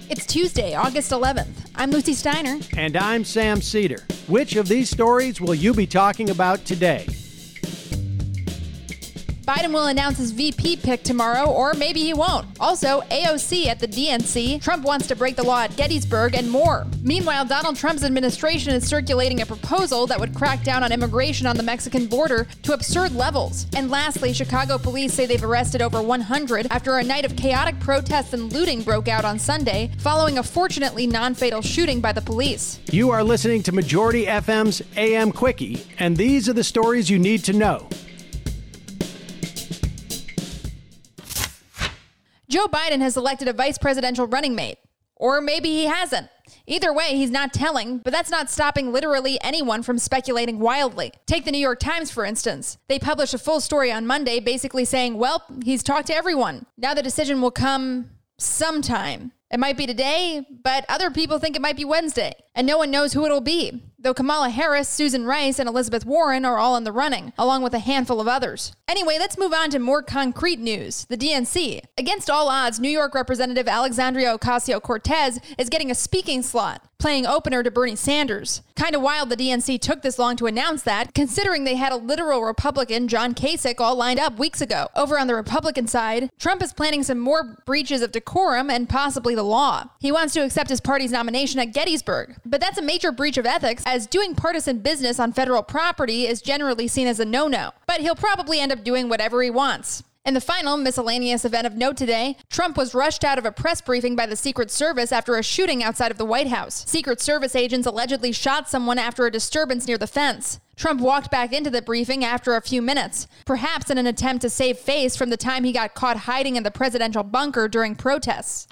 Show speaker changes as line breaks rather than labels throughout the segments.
It's Tuesday, August 11th. I'm Lucy Steiner.
And I'm Sam Cedar. Which of these stories will you be talking about today?
Biden will announce his VP pick tomorrow, or maybe he won't. Also, AOC at the DNC, Trump wants to break the law at Gettysburg, and more. Meanwhile, Donald Trump's administration is circulating a proposal that would crack down on immigration on the Mexican border to absurd levels. And lastly, Chicago police say they've arrested over 100 after a night of chaotic protests and looting broke out on Sunday, following a fortunately non-fatal shooting by the police.
You are listening to Majority FM's AM Quickie, and these are the stories you need to know.
Joe Biden has selected a vice presidential running mate. Or maybe he hasn't. Either way, he's not telling, but that's not stopping literally anyone from speculating wildly. Take the New York Times, for instance. They published a full story on Monday basically saying, well, he's talked to everyone. Now the decision will come sometime. It might be today, but other people think it might be Wednesday. And no one knows who it'll be, though Kamala Harris, Susan Rice, and Elizabeth Warren are all in the running, along with a handful of others. Anyway, let's move on to more concrete news. The DNC. Against all odds, New York Representative Alexandria Ocasio-Cortez is getting a speaking slot, playing opener to Bernie Sanders. Kind of wild the DNC took this long to announce that, considering they had a literal Republican, John Kasich, all lined up weeks ago. Over on the Republican side, Trump is planning some more breaches of decorum and possibly the law. He wants to accept his party's nomination at Gettysburg, but that's a major breach of ethics, as doing partisan business on federal property is generally seen as a no-no. But he'll probably end up doing whatever he wants. In the final miscellaneous event of note today, Trump was rushed out of a press briefing by the Secret Service after a shooting outside of the White House. Secret Service agents allegedly shot someone after a disturbance near the fence. Trump walked back into the briefing after a few minutes, perhaps in an attempt to save face from the time he got caught hiding in the presidential bunker during protests.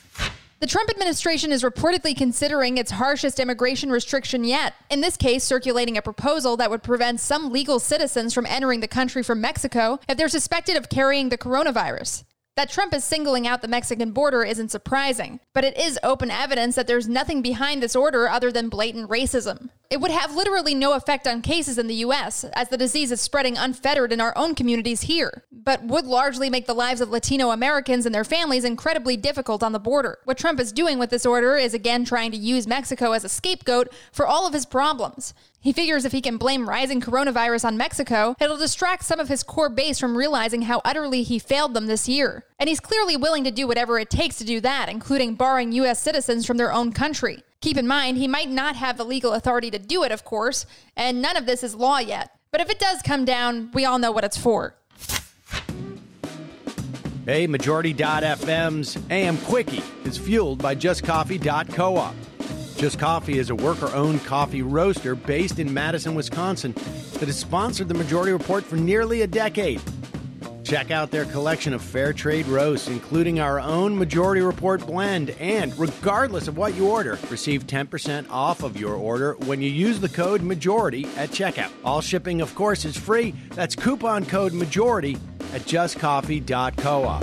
The Trump administration is reportedly considering its harshest immigration restriction yet, in this case circulating a proposal that would prevent some legal citizens from entering the country from Mexico if they're suspected of carrying the coronavirus. That Trump is singling out the Mexican border isn't surprising, but it is open evidence that there's nothing behind this order other than blatant racism. It would have literally no effect on cases in the U.S., as the disease is spreading unfettered in our own communities here, but would largely make the lives of Latino Americans and their families incredibly difficult on the border. What Trump is doing with this order is again trying to use Mexico as a scapegoat for all of his problems. He figures if he can blame rising coronavirus on Mexico, it'll distract some of his core base from realizing how utterly he failed them this year. And he's clearly willing to do whatever it takes to do that, including barring U.S. citizens from their own country. Keep in mind, he might not have the legal authority to do it, of course, and none of this is law yet. But if it does come down, we all know what it's for.
Hey, Majority.fm's AM Quickie is fueled by JustCoffee.coop. Just Coffee is a worker-owned coffee roaster based in Madison, Wisconsin that has sponsored the Majority Report for nearly a decade. Check out their collection of fair trade roasts, including our own Majority Report blend, and regardless of what you order, receive 10% off of your order when you use the code MAJORITY at checkout. All shipping, of course, is free. That's coupon code MAJORITY at justcoffee.coop.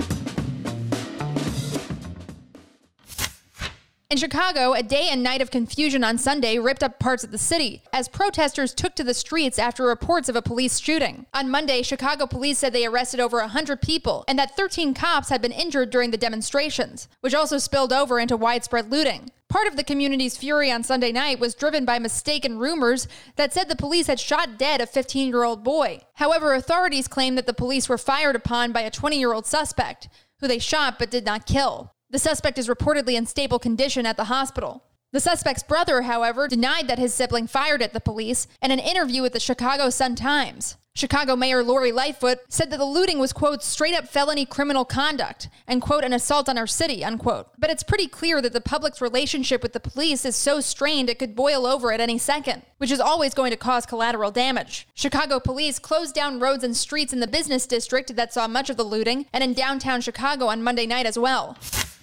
In Chicago, a day and night of confusion on Sunday ripped up parts of the city as protesters took to the streets after reports of a police shooting. On Monday, Chicago police said they arrested over 100 people and that 13 cops had been injured during the demonstrations, which also spilled over into widespread looting. Part of the community's fury on Sunday night was driven by mistaken rumors that said the police had shot dead a 15-year-old boy. However, authorities claim that the police were fired upon by a 20-year-old suspect, who they shot but did not kill. The suspect is reportedly in stable condition at the hospital. The suspect's brother, however, denied that his sibling fired at the police in an interview with the Chicago Sun-Times. Chicago Mayor Lori Lightfoot said that the looting was, quote, straight-up felony criminal conduct and, quote, an assault on our city, unquote. But it's pretty clear that the public's relationship with the police is so strained it could boil over at any second, which is always going to cause collateral damage. Chicago police closed down roads and streets in the business district that saw much of the looting and in downtown Chicago on Monday night as well.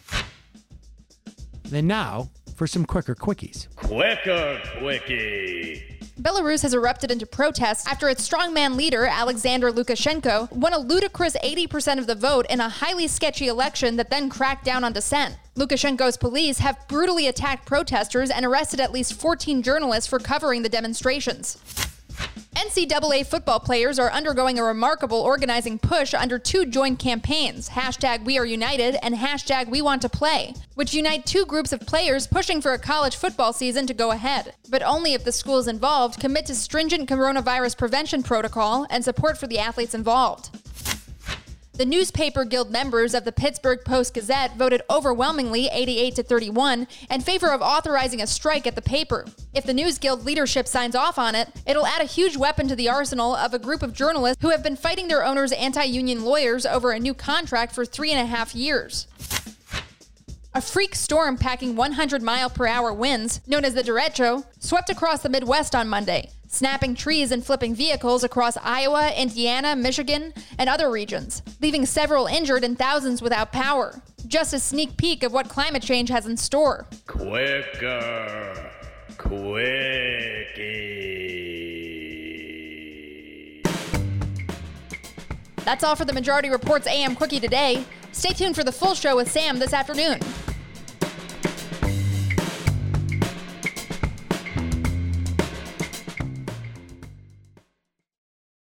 And now for some quicker quickies.
Quicker Quickie.
Belarus has erupted into protests after its strongman leader, Alexander Lukashenko, won a ludicrous 80% of the vote in a highly sketchy election that then cracked down on dissent. Lukashenko's police have brutally attacked protesters and arrested at least 14 journalists for covering the demonstrations. NCAA football players are undergoing a remarkable organizing push under two joint campaigns, #WeAreUnited and #WeWantToPlay, which unite two groups of players pushing for a college football season to go ahead, but only if the schools involved commit to stringent coronavirus prevention protocol and support for the athletes involved. The Newspaper Guild members of the Pittsburgh Post-Gazette voted overwhelmingly 88-31 in favor of authorizing a strike at the paper. If the News Guild leadership signs off on it, it'll add a huge weapon to the arsenal of a group of journalists who have been fighting their owners' anti-union lawyers over a new contract for 3.5 years. A freak storm packing 100-mile-per-hour winds, known as the derecho, swept across the Midwest on Monday, snapping trees and flipping vehicles across Iowa, Indiana, Michigan, and other regions, leaving several injured and thousands without power. Just a sneak peek of what climate change has in store.
Quickie.
That's all for the Majority Report's AM Quickie today. Stay tuned for the full show with Sam this afternoon.